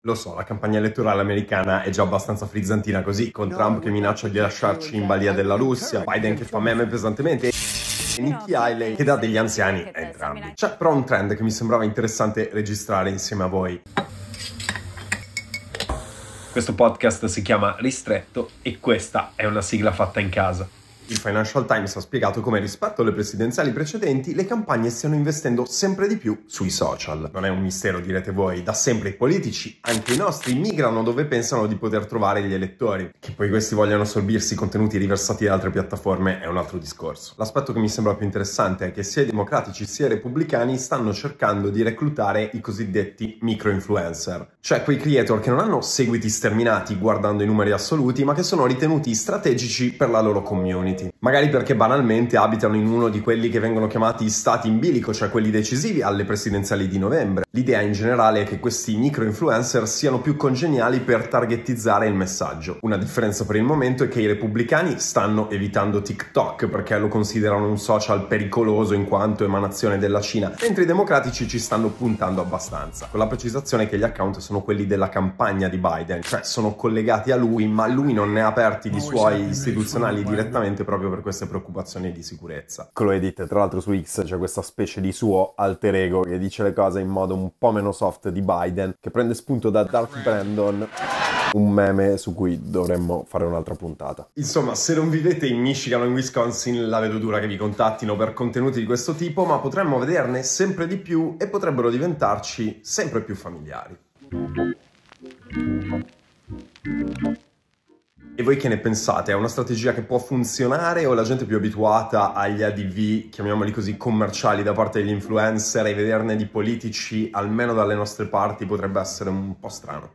Lo so, la campagna elettorale americana è già abbastanza frizzantina così, con Trump che minaccia di lasciarci in balia della Russia, Biden che fa meme pesantemente e Nikki Haley che dà degli anziani a entrambi. C'è però un trend che mi sembrava interessante registrare insieme a voi. Questo podcast si chiama Ristretto e questa è una sigla fatta in casa. Il Financial Times ha spiegato come rispetto alle presidenziali precedenti le campagne stiano investendo sempre di più sui social. Non è un mistero, direte voi, da sempre i politici, anche i nostri, migrano dove pensano di poter trovare gli elettori. Che poi questi vogliano assorbirsi contenuti riversati da altre piattaforme è un altro discorso. L'aspetto che mi sembra più interessante è che sia i democratici sia i repubblicani stanno cercando di reclutare i cosiddetti micro-influencer, cioè quei creator che non hanno seguiti sterminati guardando i numeri assoluti, ma che sono ritenuti strategici per la loro community. Magari perché banalmente abitano in uno di quelli che vengono chiamati stati in bilico, cioè quelli decisivi alle presidenziali di novembre. L'idea in generale è che questi micro-influencer siano più congeniali per targetizzare il messaggio. Una differenza per il momento è che i repubblicani stanno evitando TikTok perché lo considerano un social pericoloso in quanto emanazione della Cina, mentre i democratici ci stanno puntando abbastanza. Con la precisazione che gli account sono quelli della campagna di Biden, cioè sono collegati a lui, ma lui non ne ha aperti di suoi istituzionali direttamente proprio per queste preoccupazioni di sicurezza. Con Edit, tra l'altro su X c'è questa specie di suo alter ego che dice le cose in modo un po' meno soft di Biden, che prende spunto da Dark Brandon, un meme su cui dovremmo fare un'altra puntata. Insomma, se non vivete in Michigan o in Wisconsin, la vedo dura che vi contattino per contenuti di questo tipo, ma potremmo vederne sempre di più e potrebbero diventarci sempre più familiari. E voi che ne pensate? È una strategia che può funzionare o la gente è più abituata agli ADV, chiamiamoli così, commerciali da parte degli influencer e vederne di politici, almeno dalle nostre parti, potrebbe essere un po' strano?